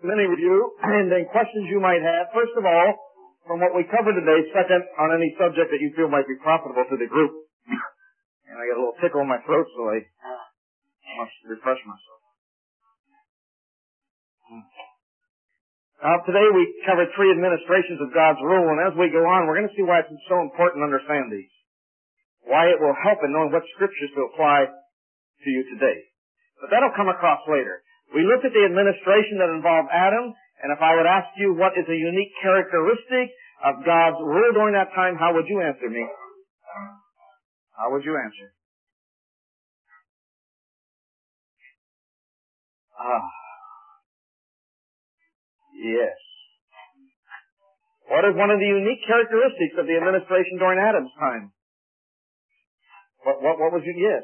mini review and then questions you might have. First of all, from what we covered today, second, on any subject that you feel might be profitable to the group. And I got a little tickle in my throat, so I must refresh myself. Today we covered 3 administrations of God's rule, and as we go on, we're going to see why it's so important to understand these. Why it will help in knowing what scriptures to apply to you today. But that'll come across later. We looked at the administration that involved Adam, and if I would ask you what is a unique characteristic of God's rule during that time, how would you answer me? How would you answer? Yes. What is one of the unique characteristics of the administration during Adam's time? What was it? Yes.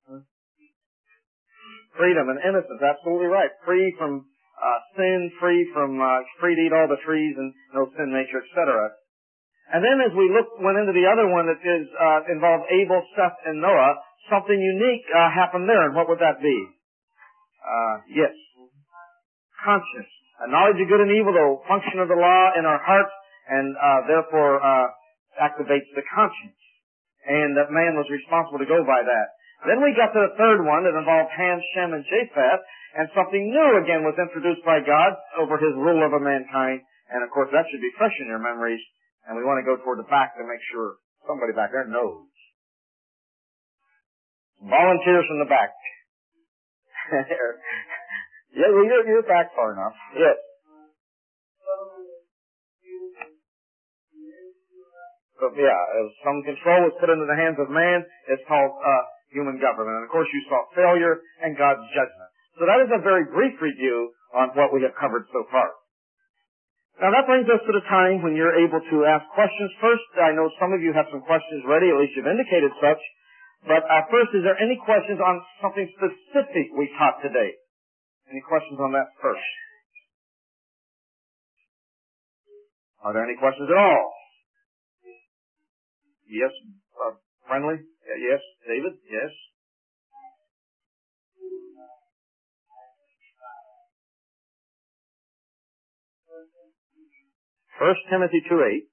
Freedom and innocence, absolutely right. Free from sin, free to eat all the trees and no sin nature, etc. And then as we went into the other one that involved Abel, Seth, and Noah, something unique happened there. And what would that be? Yes. Conscience. A knowledge of good and evil, the function of the law in our hearts, and therefore activates the conscience. And that man was responsible to go by that. Then we got to the third one that involved Ham, Shem, and Japheth, and something new again was introduced by God over his rule over mankind. And of course that should be fresh in your memories, and we want to go toward the back to make sure somebody back there knows. Volunteers from the back. Yeah, well, you're back far enough. Yes. So, yeah, as some control was put into the hands of man, it's called human government. And of course you saw failure and God's judgment. So that is a very brief review on what we have covered so far. Now that brings us to the time when you're able to ask questions. First, I know some of you have some questions ready, at least you've indicated such. But first, is there any questions on something specific we taught today? Any questions on that first? Are there any questions at all? Yes, friendly? Yes, David? Yes. 1 Timothy 2:8.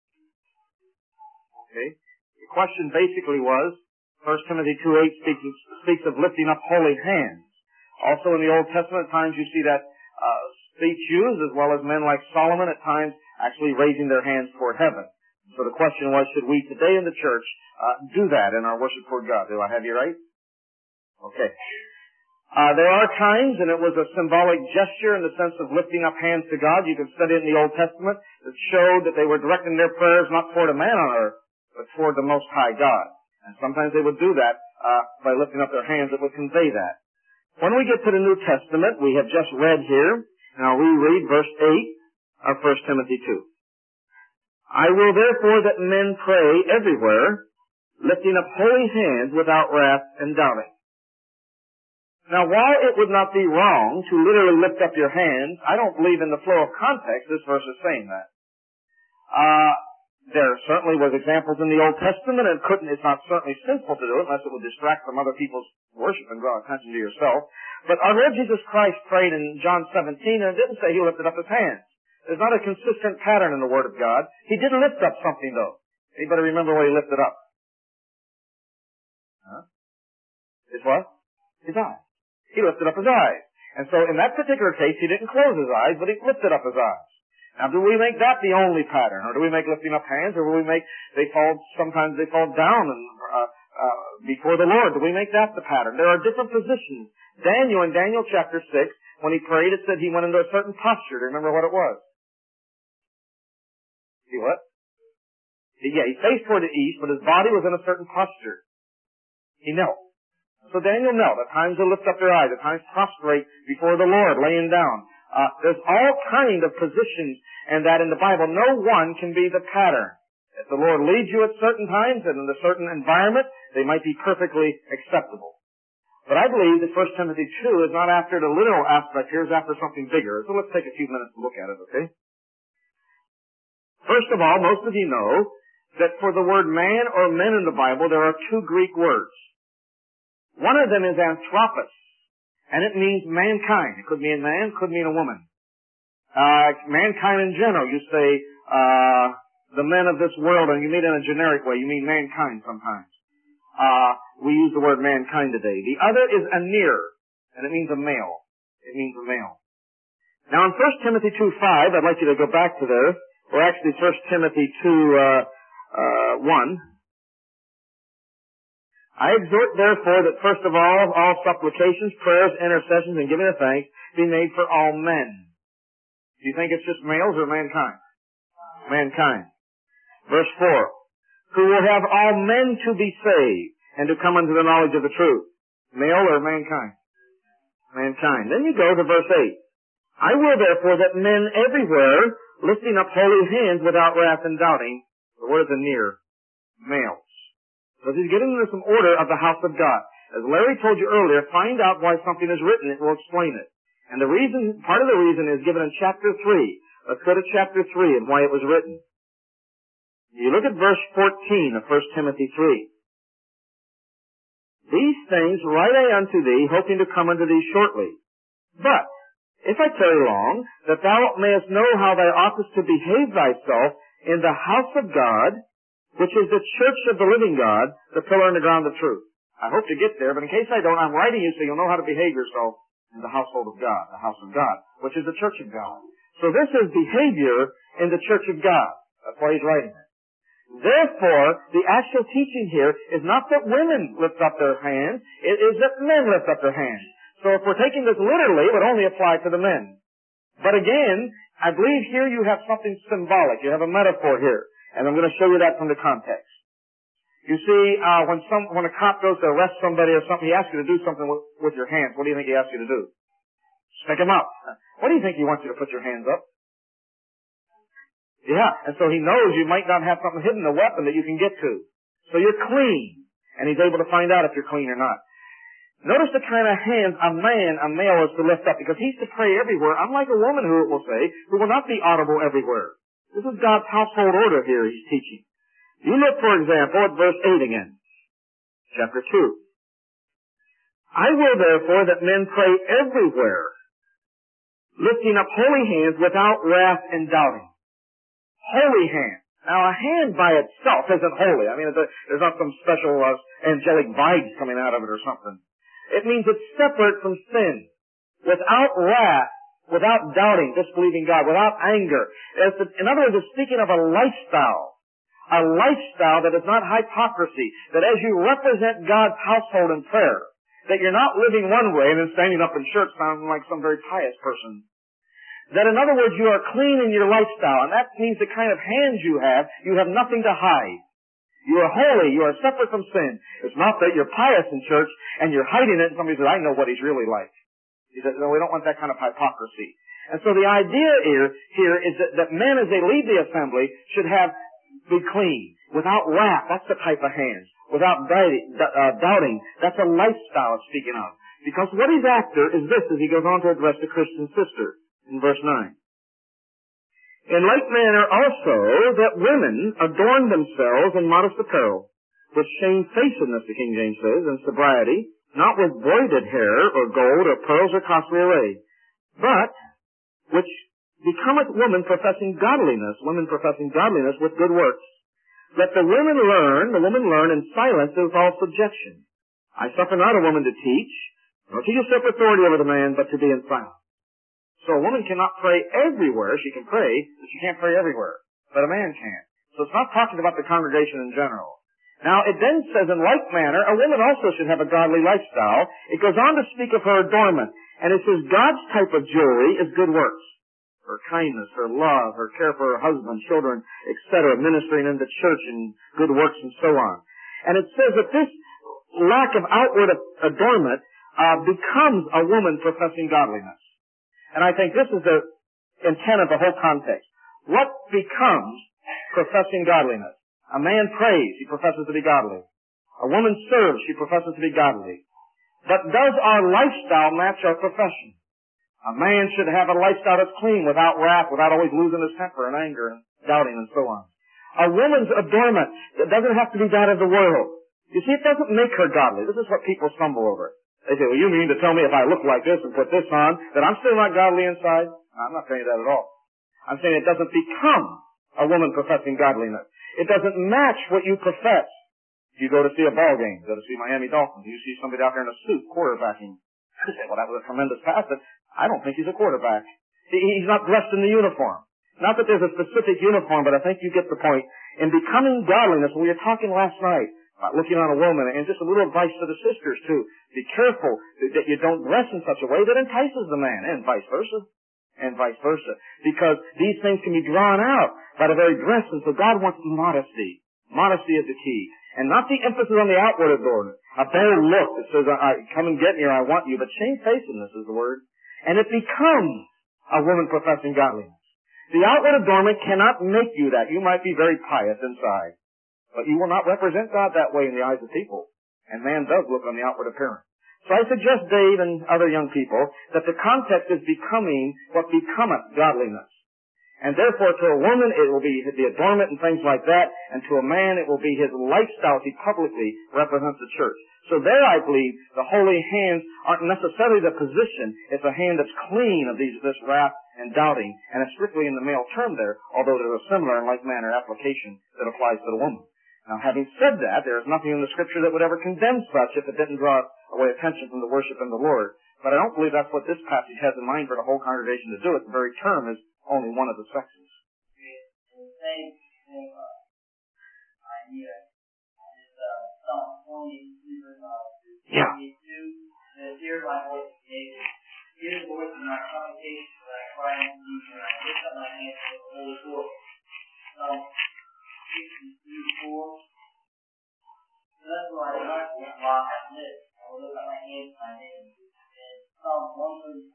Okay. The question basically was, 1 Timothy 2:8 speaks of lifting up holy hands. Also in the Old Testament at times you see that speech used, as well as men like Solomon at times actually raising their hands toward heaven. So the question was, should we today in the church do that in our worship toward God? Do I have you right? Okay. There are times, and it was a symbolic gesture in the sense of lifting up hands to God. You can study it in the Old Testament that showed that they were directing their prayers not toward a man on earth, but toward the Most High God. And sometimes they would do that by lifting up their hands. It would convey that. When we get to the New Testament, we have just read here. Now we read verse 8 of 1 Timothy 2. I will therefore that men pray everywhere, lifting up holy hands without wrath and doubting. Now, while it would not be wrong to literally lift up your hands, I don't believe in the flow of context this verse is saying that. There certainly was examples in the Old Testament, and it's not certainly sinful to do it unless it would distract from other people's worship and draw attention to yourself. But our Lord Jesus Christ prayed in John 17, and it didn't say he lifted up his hands. There's not a consistent pattern in the Word of God. He did lift up something, though. Anybody remember what he lifted up? His what? His eyes. He lifted up his eyes. And so in that particular case, he didn't close his eyes, but he lifted up his eyes. Now, do we make that the only pattern? Or do we make lifting up hands? Or do we make, sometimes they fall down and, before the Lord? Do we make that the pattern? There are different positions. Daniel, in Daniel chapter 6, when he prayed, it said he went into a certain posture. Do you remember what it was? See what? Yeah, he faced toward the east, but his body was in a certain posture. He knelt. So Daniel knelt. At times he'll lift up their eyes. At times prostrate before the Lord, laying down. There's all kind of positions, and that in the Bible, no one can be the pattern. If the Lord leads you at certain times and in a certain environment, they might be perfectly acceptable. But I believe that 1 Timothy 2 is not after the literal aspect here, it's after something bigger. So let's take a few minutes to look at it, okay? First of all, most of you know that for the word man or men in the Bible, there are 2 Greek words. One of them is anthropos, and it means mankind. It could mean a man, could mean a woman. Mankind in general. You say, the men of this world, and you mean it in a generic way. You mean mankind sometimes. We use the word mankind today. The other is a near, and it means a male. It means a male. Now in 1 Timothy 2:5, I'd like you to go back to there, or actually 1 Timothy 2:1. I exhort therefore that first of all supplications, prayers, intercessions, and giving of thanks be made for all men. Do you think it's just males or mankind? Mankind. Verse 4. Who will have all men to be saved and to come unto the knowledge of the truth. Male or mankind? Mankind. Then you go to verse 8. I will therefore that men everywhere, lifting up holy hands without wrath and doubting. The word is a near. Males. So he's getting into some order of the house of God. As Larry told you earlier, find out why something is written. It will explain it. And the reason, part of the reason is given in chapter 3. Let's go to chapter 3 and why it was written. You look at verse 14 of 1 Timothy 3. These things write I unto thee, hoping to come unto thee shortly. But, if I tarry long, that thou mayest know how thou oughtest to behave thyself in the house of God, which is the church of the living God, the pillar and the ground of truth. I hope to get there, but in case I don't, I'm writing you so you'll know how to behave yourself in the household of God, the house of God, which is the church of God. So this is behavior in the church of God. That's why he's writing it. Therefore, the actual teaching here is not that women lift up their hands, it is that men lift up their hands. So if we're taking this literally, it would only apply to the men. But again, I believe here you have something symbolic. You have a metaphor here. And I'm going to show you that from the context. You see, when a cop goes to arrest somebody or something, he asks you to do something with your hands. What do you think he asks you to do? Stick him up. What do you think he wants you to put your hands up? Yeah, and so he knows you might not have something hidden, a weapon that you can get to. So you're clean. And he's able to find out if you're clean or not. Notice the kind of hands a male is to lift up, because he's to pray everywhere, unlike a woman who, it will say, who will not be audible everywhere. This is God's household order here he's teaching. You look, for example, at verse 8 again. Chapter 2. I will therefore that men pray everywhere, lifting up holy hands without wrath and doubting. Holy hand. Now, a hand by itself isn't holy. I mean, there's not some special angelic vibes coming out of it or something. It means it's separate from sin, without wrath, without doubting, disbelieving God, without anger. In other words, it's speaking of a lifestyle that is not hypocrisy, that as you represent God's household in prayer, that you're not living one way and then standing up in church sounding like some very pious person. That in other words, you are clean in your lifestyle, and that means the kind of hands you have nothing to hide. You are holy, you are separate from sin. It's not that you're pious in church and you're hiding it and somebody says, I know what he's really like. He says, no, we don't want that kind of hypocrisy. And so the idea here is that men as they lead the assembly should be clean, without wrath. That's the type of hands. Without doubting. That's a lifestyle it's speaking of. Because what he's after is this, as he goes on to address the Christian sister in verse 9. In like manner also that women adorn themselves in modest apparel, with shamefacedness, the King James says, and sobriety, not with braided hair or gold or pearls or costly array, but which becometh women professing godliness with good works. Let the woman learn in silence with all subjection. I suffer not a woman to teach, nor to usurp authority over the man, but to be in silence. So a woman cannot pray everywhere. She can pray, but she can't pray everywhere. But a man can. So it's not talking about the congregation in general. Now, it then says, in like manner, a woman also should have a godly lifestyle. It goes on to speak of her adornment. And it says God's type of jewelry is good works. Her kindness, her love, her care for her husband, children, etc., ministering in the church and good works and so on. And it says that this lack of outward adornment becomes a woman professing godliness. And I think this is the intent of the whole context. What becomes professing godliness? A man prays, he professes to be godly. A woman serves, she professes to be godly. But does our lifestyle match our profession? A man should have a lifestyle that's clean, without wrath, without always losing his temper and anger and doubting and so on. A woman's adornment, it doesn't have to be that of the world. You see, it doesn't make her godly. This is what people stumble over. They say, well, you mean to tell me if I look like this and put this on, that I'm still not godly inside? I'm not saying that at all. I'm saying it doesn't become a woman professing godliness. It doesn't match what you profess. You go to see a ball game, go to see Miami Dolphins, you see somebody out there in a suit quarterbacking. You say, well, that was a tremendous pass, but I don't think he's a quarterback. He's not dressed in the uniform. Not that there's a specific uniform, but I think you get the point. In becoming godliness, we were talking last night about looking on a woman, and just a little advice to the sisters, too. Be careful that you don't dress in such a way that entices the man, and vice versa. And vice versa. Because these things can be drawn out by the very dress, and so God wants modesty. Modesty is the key. And not the emphasis on the outward adornment. A bare look that says, come and get me or I want you, but shamefacedness is the word. And it becomes a woman professing godliness. The outward adornment cannot make you that. You might be very pious inside, but you will not represent God that way in the eyes of people. And man does look on the outward appearance. So I suggest, Dave and other young people, that the context is becoming what becometh godliness. And therefore, to a woman, it will be the adornment and things like that, and to a man, it will be his lifestyle as he publicly represents the church. So there, I believe, the holy hands aren't necessarily the position. It's a hand that's clean of this wrath and doubting, and it's strictly in the male term there, although there's a similar and like manner application that applies to the woman. Now, having said that, there is nothing in the Scripture that would ever condemn such if it didn't draw away attention from the worship in the Lord. But I don't believe that's what this passage has in mind for the whole congregation to do. It. The very term is only one of the sexes. The same idea is Psalm 23, verse 5. Yeah. Says, hear my voice, David. Hear the voice of my supplication when I cry unto thee, when I lift up my hands to the holy court. Psalm 63:4. Thus will I trust in while I live. I will lift up my hands to my name. And Psalm 134:2.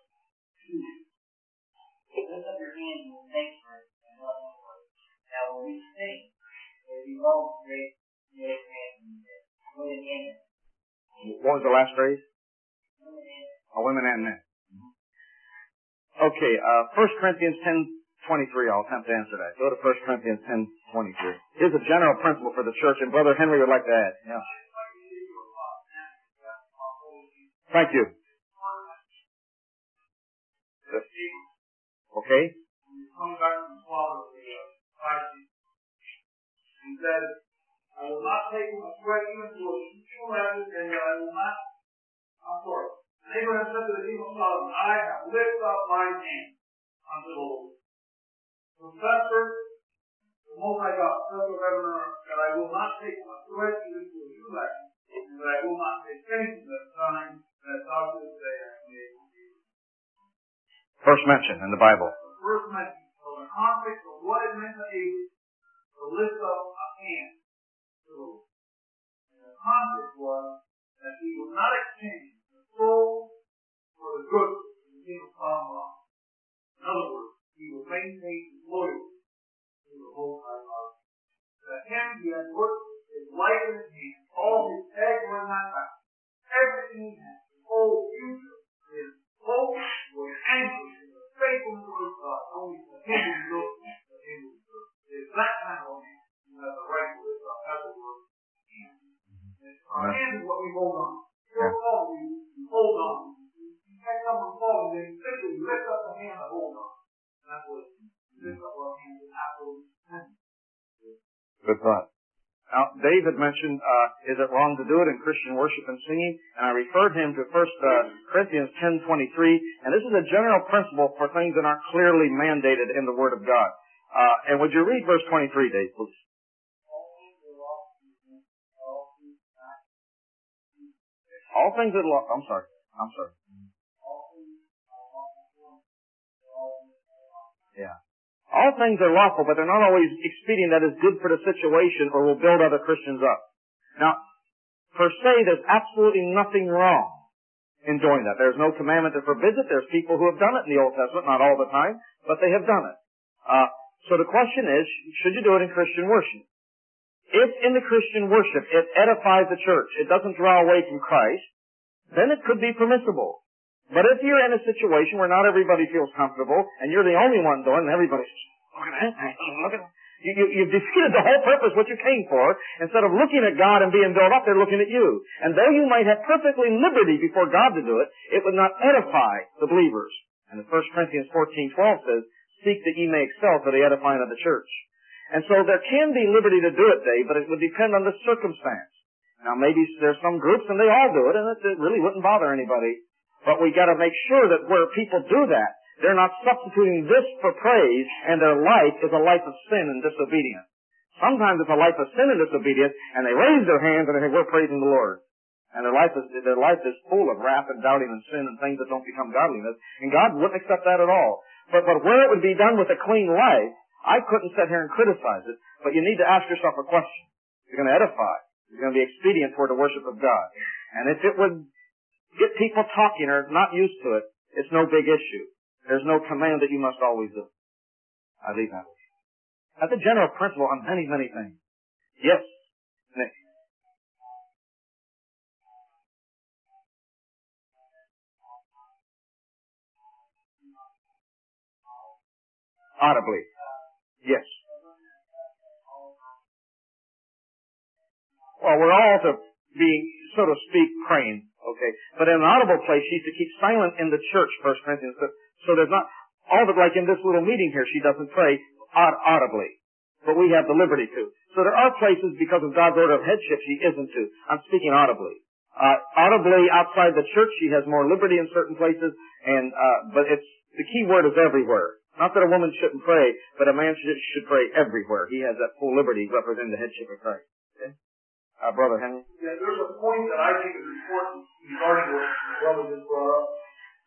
Lift up your hands and thank for it, and love the Lord. Now when we sing, there will be long great hands and women and men. What was the last phrase? Women and men. Okay, 1 Corinthians 10:23. I'll attempt to answer that. Go to 1 Corinthians 10:23. Here's a general principle for the church, and Brother Henry would like to add. Yeah. Thank you. Okay. When you come back from swallow the Pisces, he says, I will not take my sweat even to a true message, and I will not. And Abraham said to the king of Sodom, I have lifted up my hand unto the Lord. Confessor, the Most High God, Son of heaven and earth, that I will not take my sweat even to a true message, and that I will not take anything that time that thou shouldst say I have made. First mention in the Bible. First mention. So the context of what it meant to Abraham to lift up a hand to the Lord. And the context was that he would not exchange the soul for the good of the king of Sodom. In other words, he would maintain his loyalty to the Most High God. To him he had put his life in his hand, all his eggs were in that basket. Everything he had, his whole future, his hope was anchored in the faithfulness of his God. Only to him who built the him who built. It's that kind of man who has the right to lift up. That's what we're our hand is what we hold on. You're falling, you hold on. You can't come from falling, then simply lift up the hand and hold on. That's what it means. Lift up our hand and absolutely stand. Good thought. Now, Dave had mentioned, is it wrong to do it in Christian worship and singing? And I referred him to 1 Corinthians 10:23, and this is a general principle for things that aren't clearly mandated in the Word of God. And would you read verse 23, Dave, please? All things that I'm sorry. Yeah. All things are lawful, but they're not always expedient that is good for the situation or will build other Christians up. Now, per se, there's absolutely nothing wrong in doing that. There's no commandment that forbids it. There's people who have done it in the Old Testament, not all the time, but they have done it. So the question is, should you do it in Christian worship? If in the Christian worship it edifies the church, it doesn't draw away from Christ, then it could be permissible. But if you're in a situation where not everybody feels comfortable, and you're the only one doing it, and everybody's just, look at that. You've defeated the whole purpose, what you came for. Instead of looking at God and being built up, they're looking at you. And though you might have perfectly liberty before God to do it, it would not edify the believers. And 1 Corinthians 14:12 says, seek that ye may excel for the edifying of the church. And so there can be liberty to do it, Dave, but it would depend on the circumstance. Now maybe there's some groups and they all do it, and it really wouldn't bother anybody. But we got to make sure that where people do that, they're not substituting this for praise, and their life is a life of sin and disobedience. Sometimes it's a life of sin and disobedience, and they raise their hands and they think, we're praising the Lord. And their life is full of wrath and doubting and sin and things that don't become godliness. And God wouldn't accept that at all. But where it would be done with a clean life, I couldn't sit here and criticize it, but you need to ask yourself a question. You're going to edify. You're going to be expedient toward the worship of God. And if it would get people talking or not used to it, it's no big issue. There's no command that you must always do. I leave that. That's a general principle on many, many things. Yes, Nick. Audibly. Yes. Well, we're all to be, so to speak, praying, okay? But in an audible place, she's to keep silent in the church, 1 Corinthians. So there's not, all of it, like in this little meeting here, she doesn't pray audibly. But we have the liberty to. So there are places, because of God's order of headship, she isn't to. I'm speaking audibly. Audibly outside the church, she has more liberty in certain places, and, but it's, the key word is everywhere. Not that a woman shouldn't pray, but a man should pray everywhere. He has that full liberty representing the headship of Christ. Okay? Brother Henry? Yeah, there's a point that I think is important regarding what the brother just brought up.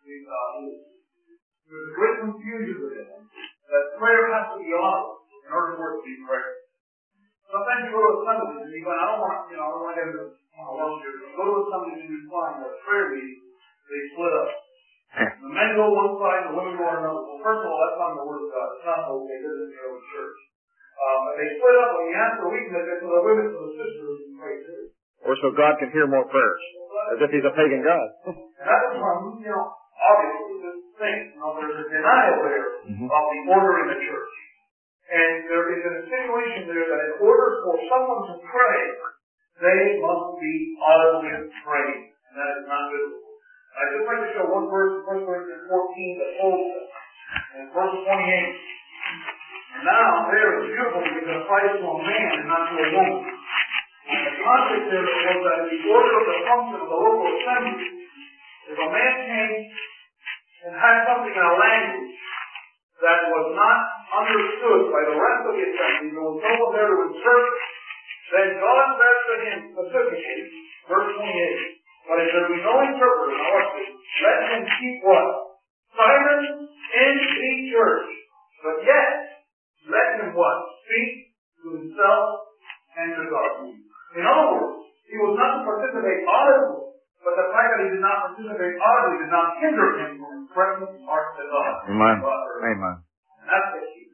There's a great confusion with it, that prayer has to be audible in order for it to be prayer. Sometimes you go to assemblies and you go, I don't want to get into worship. You go to assemblies and you find that prayer meeting, they split up. The men go one side, the women go on another. Well, first of all, that's not the word of God. It's not okay. This is the early church. But they split up when you ask for weakness, they for the women, for the sisters, and pray too. Or so God can hear more prayers, as if He's a pagan God. And that was from, obviously, this thing. There's a denial there of the order in the church. And there is an insinuation there that in order for someone to pray, they must be audibly praying. And that is not biblical. I'd just like to show one verse in 1 Corinthians 14 that holds this. In verse 28. And now, there is beautiful because it applies to a man and not to a woman. And the context there was that in the order of the function of the local assembly, if a man came and had something in a language that was not understood by the rest of the assembly, there was no one there to interpret, then God said to him specifically, verse 28, but if there be no interpreter, now watch this, let him keep what? Silence in the church. But yet, let him what? Speak to himself and to God. In other words, he was not to participate audibly, but the fact that he did not participate audibly did not hinder him from expressing his heart to God. Amen. Amen. And that's the key.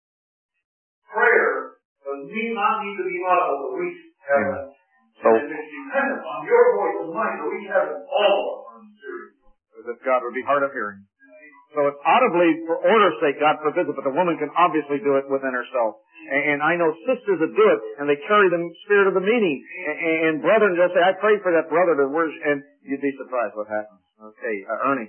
Prayer does not need to be audible to reach heaven. So, and it's dependent on your voice and mine to reach heaven. All of us are serious. As if God would be hard of hearing. So it's audibly, for order's sake, God forbids it, but the woman can obviously do it within herself. And I know sisters that do it, and they carry the spirit of the meeting. And brethren, they'll say, I prayed for that brother to worship, and you'd be surprised what happens. Okay, Ernie.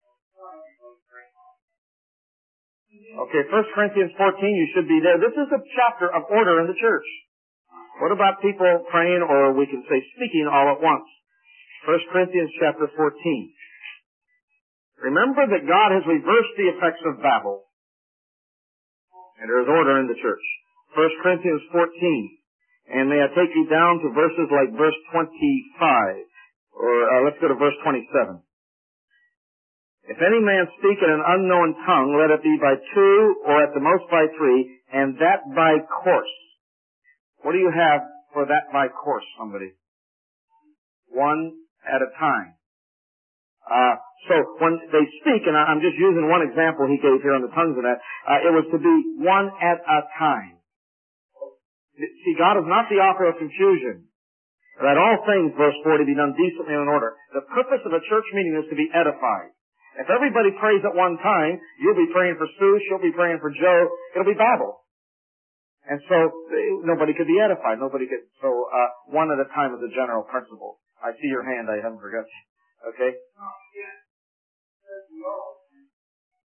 Okay, 1 Corinthians 14, you should be there. This is a chapter of order in the church. What about people praying, or we can say speaking all at once? 1 Corinthians chapter 14. Remember that God has reversed the effects of Babel. And there is order in the church. 1 Corinthians 14. And may I take you down to verses like verse 25. Or let's go to verse 27. If any man speak in an unknown tongue, let it be by two, or at the most by three, and that by course. What do you have for that by course, somebody? One at a time. So when they speak, and I'm just using one example he gave here on the tongues of that, it was to be one at a time. See, God is not the author of confusion. That all things, verse 40, be done decently and in order. The purpose of a church meeting is to be edified. If everybody prays at one time, you'll be praying for Sue, she'll be praying for Joe, it'll be Babel. And so, nobody could be edified. So, one at a time is a general principle. I see your hand, I haven't forgot you. Okay?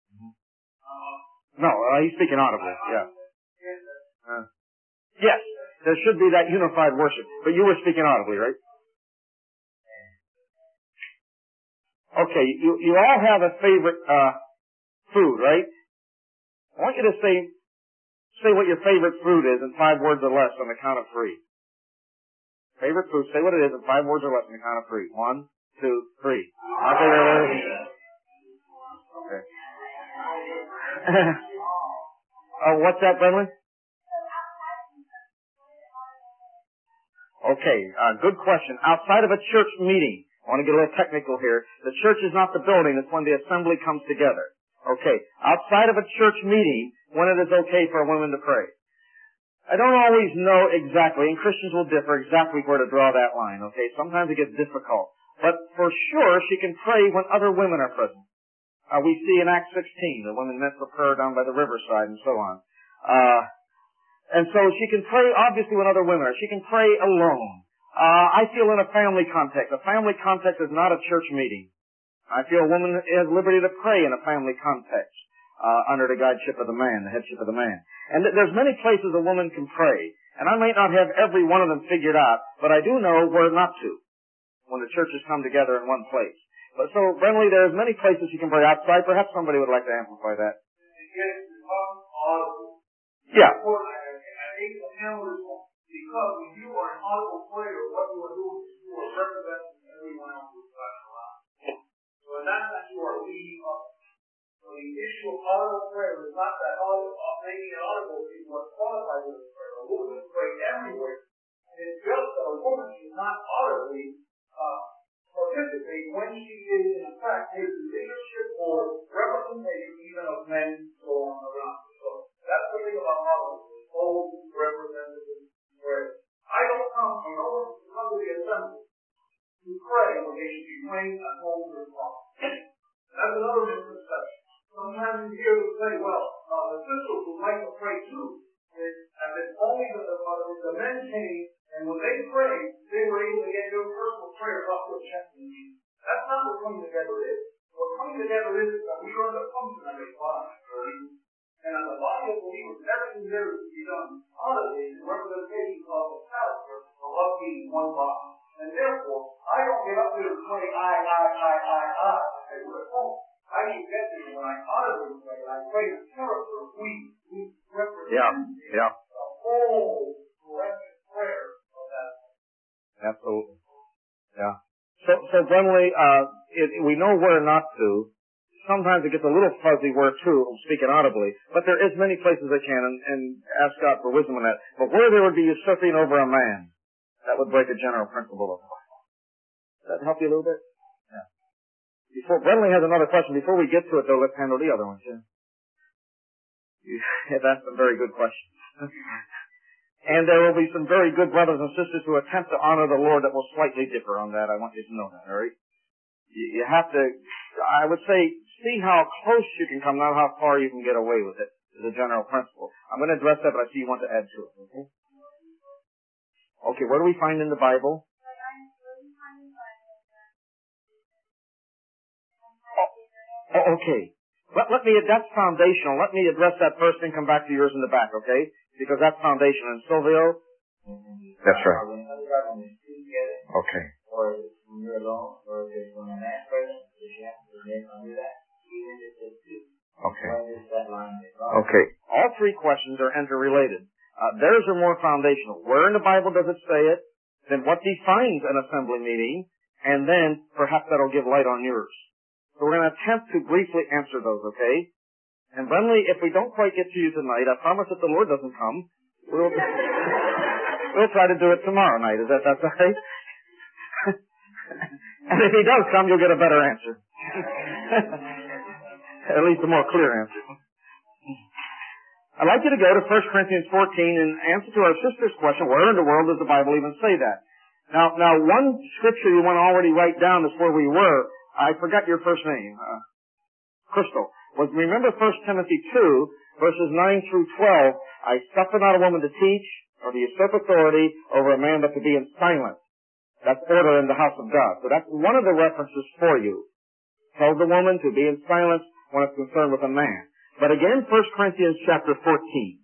No, he's speaking audibly, yeah. Yes, there should be that unified worship. But you were speaking audibly, right? Okay, you all have a favorite food, right? I want you to say what your favorite food is in 5 words or less on the count of 3. Favorite food, say what it is in 5 words or less on the count of 3. 1, 2, 3. Okay. What's that, Brennan? Okay, good question. Outside of a church meeting, I want to get a little technical here. The church is not the building, it's when the assembly comes together. Okay, outside of a church meeting, when it is okay for a woman to pray. I don't always know exactly, and Christians will differ exactly where to draw that line, okay? Sometimes it gets difficult. But for sure, she can pray when other women are present. We see in Acts 16, the women met for prayer down by the riverside and so on. And so she can pray, obviously, when other women are. She can pray alone. I feel in a family context. A family context is not a church meeting. I feel a woman has liberty to pray in a family context, under the guideship of the man, the headship of the man. And there's many places a woman can pray. And I might not have every one of them figured out, but I do know where not to when the churches come together in one place. But so, Brentley, there's many places you can pray outside. Perhaps somebody would like to amplify that. Yeah. Because when you are an audible prayer, what you are doing is you are representing everyone else who's around. So in that sense, you are leading up. So the issue of audible prayer is not that making it audible is what qualifies as a prayer. A woman can pray everywhere. And it's just that a woman should not audibly participate when she is, in fact, taking leadership or representation even of men so on around. So that's the thing about audible. Both representative prayer. I don't come from no one to come to the assembly to pray when they should be praying at home with their father. That's another misconception. Sometimes you hear them say, well, the sisters would like to pray too. And then only the men came, and when they prayed, they were able to get their personal prayers off their chest. That's not what coming together is. What coming together is that we are the function of a body. And as a body of believers, everything there is to be done audibly in representation of the character of us being one body. And therefore, I don't get up there and pray, I, as we're at home. I can get there when I audibly pray, and I pray the character of we represent the whole collective prayer of that. Absolutely. Yeah. So generally, we know where not to. Sometimes it gets a little fuzzy where to, speaking audibly, but there is many places I can, and ask God for wisdom on that. But where there would be usurping over a man, that would break a general principle of the Bible. Does that help you a little bit? Yeah. Brentley has another question. Before we get to it, though, let's handle the other ones. Yeah? You have asked some very good questions. And there will be some very good brothers and sisters who attempt to honor the Lord that will slightly differ on that. I want you to know that, all right? You have to, I would say, see how close you can come, not how far you can get away with it, is a general principle. I'm going to address that, but I see you want to add to it, okay? Okay, where do we find in the Bible? Okay. Let me, that's foundational. Let me address that first and come back to yours in the back, okay? Because that's foundational. And Silvio? That's right. Okay. Or when you're alone, or if when a man's present, you have to remain under that. Even if it's two. Okay. When is that line? Okay. All 3 questions are interrelated. Theirs are more foundational. Where in the Bible does it say it? Then what defines an assembly meeting? And then perhaps that'll give light on yours. So we're going to attempt to briefly answer those, okay? And Brentley, if we don't quite get to you tonight, I promise if the Lord doesn't come, we'll try to do it tomorrow night. Is that right? And if he does come, you'll get a better answer. At least a more clear answer. I'd like you to go to 1 Corinthians 14 and answer to our sister's question, where in the world does the Bible even say that? Now one scripture you want to already write down is where we were. I forgot your first name. Crystal. Remember 1 Timothy 2, verses 9 through 12. I suffer not a woman to teach, or to usurp authority over a man, but to be in silence. That's order in the house of God. So that's one of the references for you. Tell the woman to be in silence when it's concerned with a man. But again, 1 Corinthians chapter 14.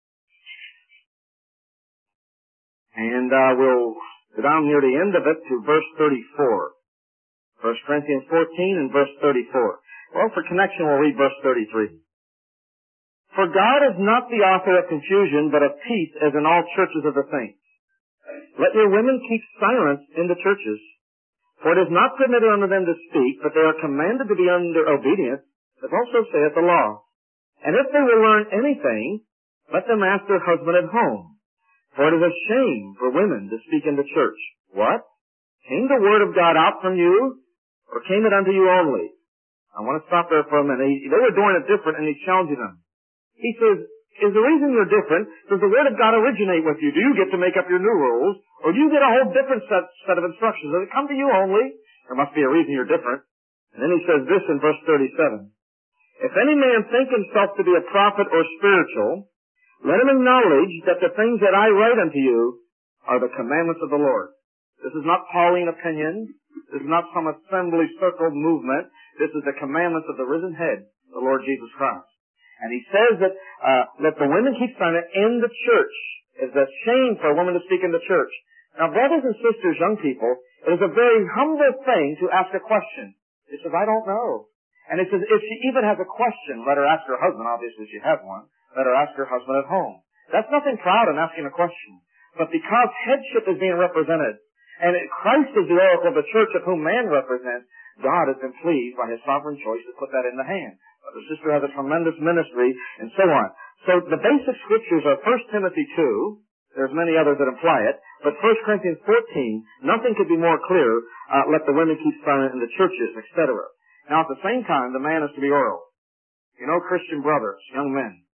And we'll go down near the end of it to verse 34. 1 Corinthians 14 and verse 34. Well, for connection, we'll read verse 33. For God is not the author of confusion, but of peace, as in all churches of the saints. Let your women keep silence in the churches, for it is not permitted unto them to speak, but they are commanded to be under obedience, as also saith the law. And if they will learn anything, let them ask their husband at home. For it is a shame for women to speak in the church. What? Came the word of God out from you, or came it unto you only? I want to stop there for a minute. They were doing it different, and he's challenging them. He says, is the reason you're different, does the word of God originate with you? Do you get to make up your new rules? Or do you get a whole different set of instructions? Does it come to you only? There must be a reason you're different. And then he says this in verse 37. If any man think himself to be a prophet or spiritual, let him acknowledge that the things that I write unto you are the commandments of the Lord. This is not Pauline opinion. This is not some assembly circle movement. This is the commandments of the risen head, the Lord Jesus Christ. And he says that let the women keep silent in the church. It's a shame for a woman to speak in the church. Now, brothers and sisters, young people, it is a very humble thing to ask a question. He says, I don't know. And it says, if she even has a question, let her ask her husband. Obviously, she has one. Let her ask her husband at home. That's nothing proud in asking a question. But because headship is being represented, and Christ is the oracle of the church of whom man represents, God has been pleased by his sovereign choice to put that in the hand. The sister has a tremendous ministry, and so on. So the basic scriptures are 1 Timothy 2. There's many others that imply it. But 1 Corinthians 14, nothing could be more clear. Let the women keep silent in the churches, etc. Now, at the same time, the man is to be oral. You know, Christian brothers, young men,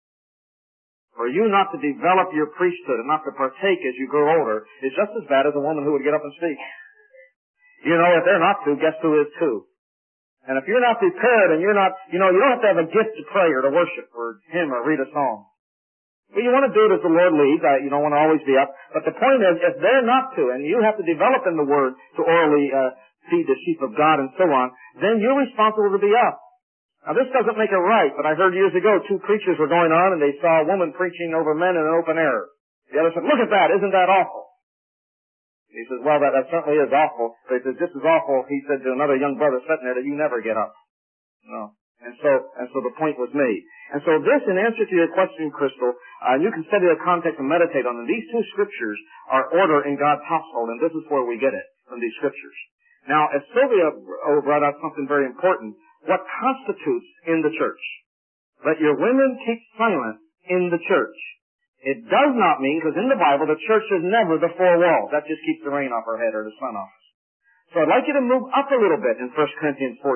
for you not to develop your priesthood and not to partake as you grow older is just as bad as a woman who would get up and speak. You know, if they're not to, guess who is to? And if you're not prepared and you're not, you don't have to have a gift to pray or to worship or hymn or read a song. But you want to do it as the Lord leads. You don't want to always be up. But the point is, if they're not to, and you have to develop in the Word to orally feed the sheep of God and so on, then you're responsible to be up. Now, this doesn't make it right, but I heard years ago 2 preachers were going on and they saw a woman preaching over men in an open air. The other said, look at that, isn't that awful? He says, well, that certainly is awful. But he says, just as awful, he said to another young brother sitting there, that you never get up. No. And so the point was made. And so this, in answer to your question, Crystal, you can study the context and meditate on it. These 2 scriptures are order in God's household, and this is where we get it, from these scriptures. Now, as Sylvia brought out something very important, what constitutes in the church? Let your women keep silent in the church. It does not mean, because in the Bible, the church is never the 4 walls. That just keeps the rain off our head or the sun off us. So I'd like you to move up a little bit in 1 Corinthians 14.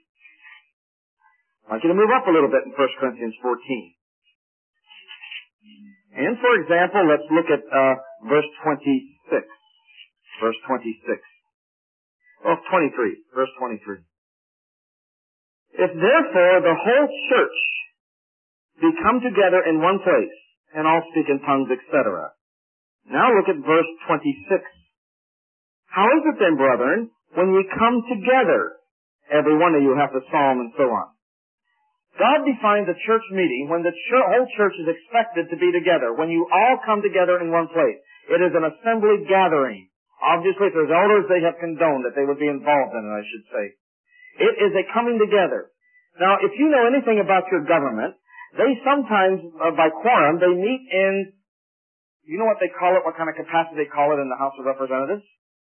I'd like you to move up a little bit in 1 Corinthians 14. And for example, let's look at verse 26. Verse 26. Oh, 23. Verse 23. If therefore the whole church be come together in one place, and all speak in tongues, etc. Now look at verse 26. How is it then, brethren, when ye come together, every one of you hath a psalm and so on? God defines a church meeting when the whole church is expected to be together, when you all come together in one place. It is an assembly gathering. Obviously, if there's elders, they have condoned that they would be involved in it, I should say. It is a coming together. Now, if you know anything about your government, they sometimes, by quorum, they meet in, you know what they call it, what kind of capacity they call it in the House of Representatives?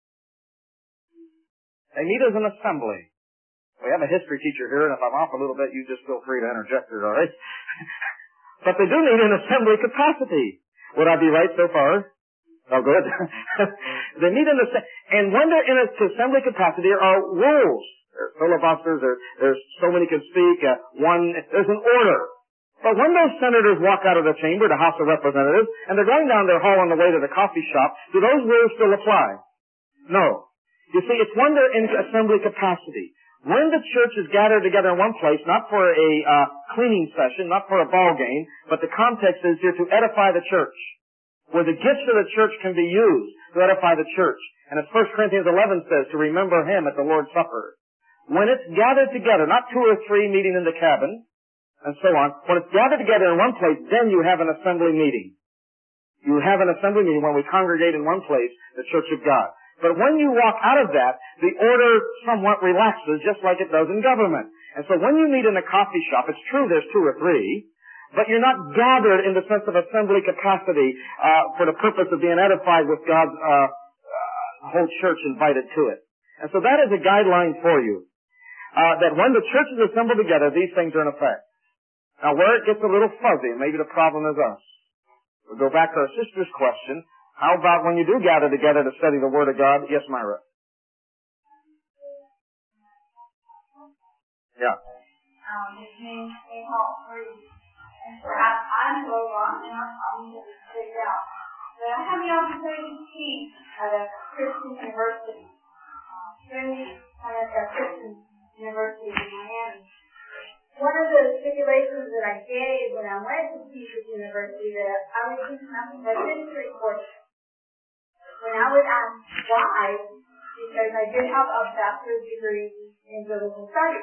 They meet as an assembly. We have a history teacher here, and if I'm off a little bit, you just feel free to interject it, all right? But they do meet in assembly capacity. Would I be right so far? Oh, good. They meet in and when they're in assembly capacity, there are rules. There's filibusters, there's so many can speak, there's an order. But when those senators walk out of the chamber, the House of Representatives, and they're going down their hall on the way to the coffee shop, do those rules still apply? No. You see, it's when they're in assembly capacity. When the church is gathered together in one place, not for a cleaning session, not for a ball game, but the context is here to edify the church, where the gifts of the church can be used to edify the church. And as 1 Corinthians 11 says, to remember him at the Lord's Supper. When it's gathered together, not 2 or 3 meeting in the cabin, and so on. When it's gathered together in one place, then you have an assembly meeting. You have an assembly meeting when we congregate in one place, the Church of God. But when you walk out of that, the order somewhat relaxes, just like it does in government. And so when you meet in a coffee shop, it's true there's 2 or 3, but you're not gathered in the sense of assembly capacity for the purpose of being edified with God's whole church invited to it. And so that is a guideline for you. That when the church is assembled together, these things are in effect. Now where it gets a little fuzzy, maybe the problem is us. We'll go back to our sister's question. How about when you do gather together to study the Word of God? Yes, Myra. Yeah. It means they all free. And perhaps I'm so wrong and I'm probably going to figure out. But I had the opportunity to teach at a Christian university. At a Christian university in Miami. One of the stipulations that I gave when I went to teach at the university that I would teach nothing but history courses. When I was asked why, because I did have a bachelor's degree in biblical studies,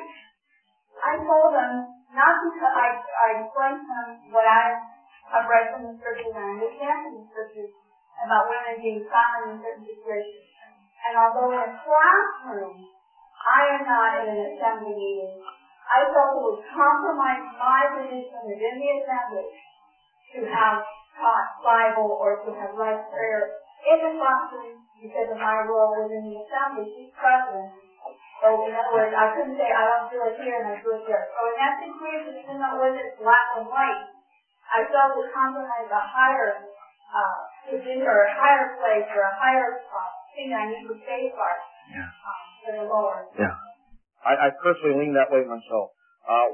I told them, not because I explained to them what I have read from the scriptures and I understand from the scriptures about women being silent in certain situations. And although in a classroom, I am not in an assembly meeting, I felt it would compromise my position within the assembly to have taught Bible or to have led prayer in the classroom because of my role within the assembly. She's president. So in other words, I couldn't say I don't do it here and I do it there. So in that situation, even though it wasn't black and white, I felt it compromised a higher position or a higher place or a higher thing I need to safeguard than a lower. Yeah. I personally lean that way myself. I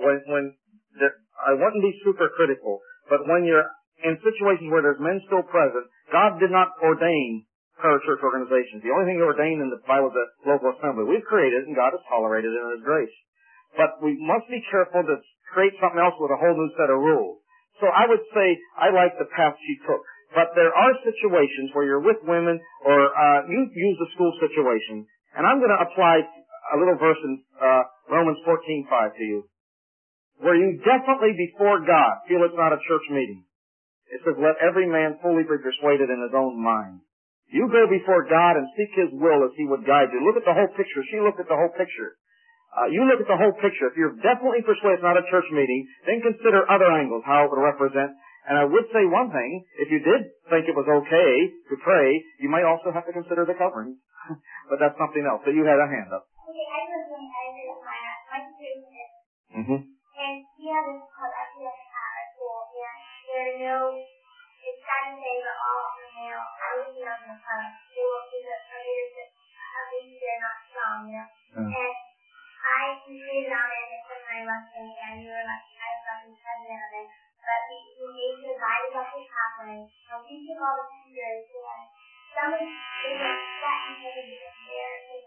wouldn't be super critical, but when you're in situations where there's men still present, God did not ordain parachurch organizations. The only thing He ordained in the Bible is the local assembly. We've created it, and God has tolerated it in His grace. But we must be careful to create something else with a whole new set of rules. So I would say I like the path she took. But there are situations where you're with women, or you use the school situation, and I'm going to apply a little verse in Romans 14:5 to you, where you definitely before God feel it's not a church meeting. It says, let every man fully be persuaded in his own mind. You go before God and seek His will as He would guide you. Look at the whole picture. She looked at the whole picture. You look at the whole picture. If you're definitely persuaded it's not a church meeting, then consider other angles, how it would represent. And I would say one thing, if you did think it was okay to pray, you might also have to consider the covering. But that's something else. So you had a hand up. Okay, I agree with my student is. Mm-hmm. And he has this called FDS at our school, and there are no, it's sad to say, but all of the male, at least on the front, they will be the leadership, at least they're not strong, you know. And I created on it and took my lesson, and you were lucky, I was lucky president of it, but we gave the guidance of the chaplain, and we took all the pictures, and some of they were set and they were there, because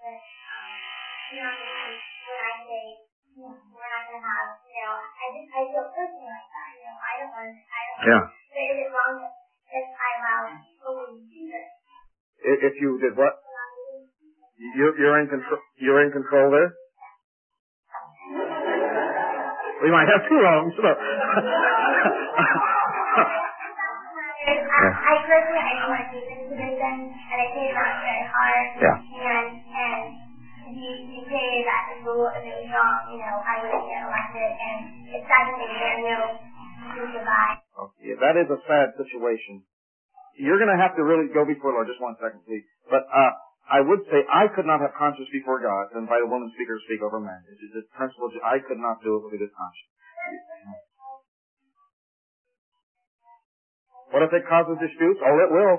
you know, when I say, we're not going to have, you know, I feel personally like that, you know, I don't want Yeah. But is it wrong if I allow people to do this? If you did what? You're in control there? We might have two wrongs. So. I personally, I don't want to do this position, and I think it's very hard. Yeah. And he say that the rule and it was wrong, you know, I wouldn't get elected, and it's sad to say there are no survive. Okay, that is a sad situation. You're going to have to really go before Lord. Just 1 second, please. But I would say I could not have conscience before God to invite a woman speaker to speak over men. It's a principle I could not do it with this conscience. What if it causes disputes? Oh, it will.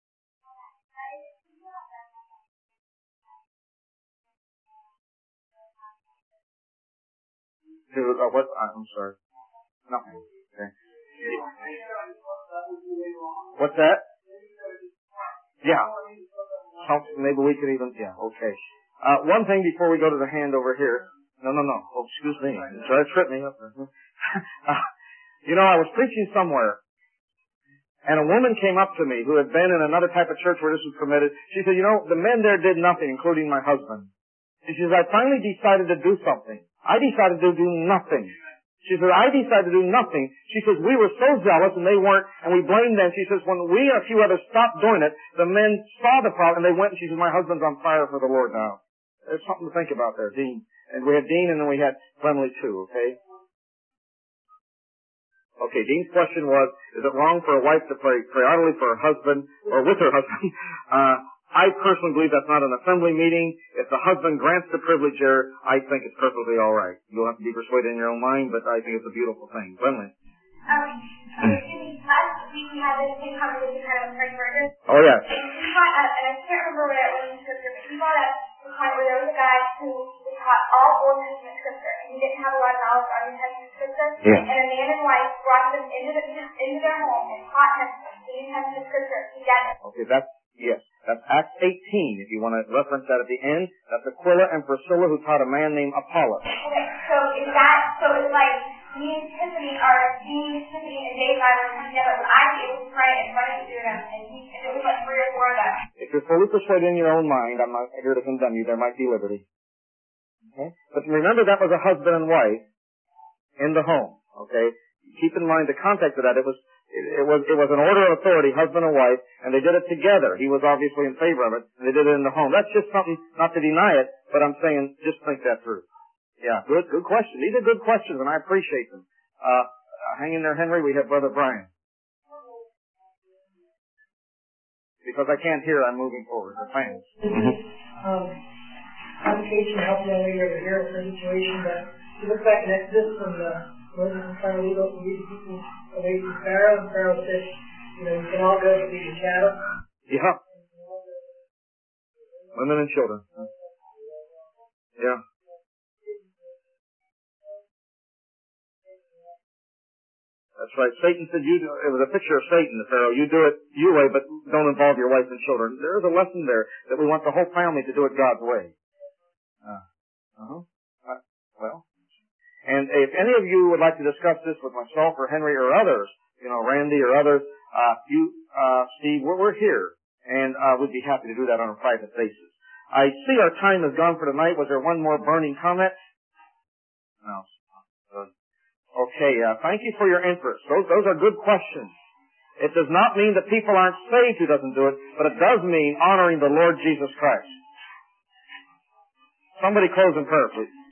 What? I'm sorry. Nothing. Okay. What's that? Yeah. Maybe we could even, yeah, okay. One thing before we go to the hand over here. No. Oh, excuse me. Try to trip me up. You know, I was preaching somewhere, and a woman came up to me who had been in another type of church where this was permitted. She said, you know, the men there did nothing, including my husband. And she says, I finally decided to do something. I decided to do nothing. She says, I decided to do nothing. She says, we were so zealous and they weren't, and we blamed them. She says, when we and a few others stopped doing it, the men saw the problem and they went and she said, my husband's on fire for the Lord now. There's something to think about there, Dean. And we had Dean and then we had Glenley too, okay? Okay, Dean's question was, is it wrong for a wife to pray periodically for her husband, or with her husband? I personally believe that's not an assembly meeting. If the husband grants the privilege there, I think it's perfectly all right. You'll have to be persuaded in your own mind, but I think it's a beautiful thing. Glenley? Last week we had this same conversation kind of with Frank Burgess. Oh, yes. And he brought up, and I can't remember where it was in Scripture, but he brought up the point where there was a guy who was taught all Old Testament Scripture, and he didn't have a lot of knowledge on New Testament Scripture. Yeah. And a man and wife brought them into their home and taught him the New Testament Scripture together. Okay, that's Acts 18, if you want to reference that at the end. That's Aquila and Priscilla who taught a man named Apollos. Okay, so it's like me and Tiffany and Dave and I were coming together, but I'd be able to pray in front of you and it was like 3 or 4 of us. If you're fully persuaded in your own mind, I'm not here to condemn you, there might be liberty. Okay? But remember that was a husband and wife in the home. Okay? Keep in mind the context of that. It was an order of authority, husband and wife, and they did it together. He was obviously in favor of it, and they did it in the home. That's just something, not to deny it, but I'm saying just think that through. Yeah, good question. These are good questions, and I appreciate them. Hang in there, Henry. We have Brother Brian. Because I can't hear, I'm moving forward. The fans. Application helping over here for a situation that you look back at Exodus when Moses was trying to lead the people away from Pharaoh, and Pharaoh said, you can all go to be your cattle. Yeah. Women and children. Yeah. That's right. Satan said, it was a picture of Satan, the Pharaoh. You do it your way, but don't involve your wife and children. There is a lesson there that we want the whole family to do it God's way. And if any of you would like to discuss this with myself or Henry or others, Randy or others, Steve, we're here. And we'd be happy to do that on a private basis. I see our time is gone for tonight. Was there one more burning comment? No. Okay, thank you for your interest. Those are good questions. It does not mean that people aren't saved who doesn't do it, but it does mean honoring the Lord Jesus Christ. Somebody close in prayer, please.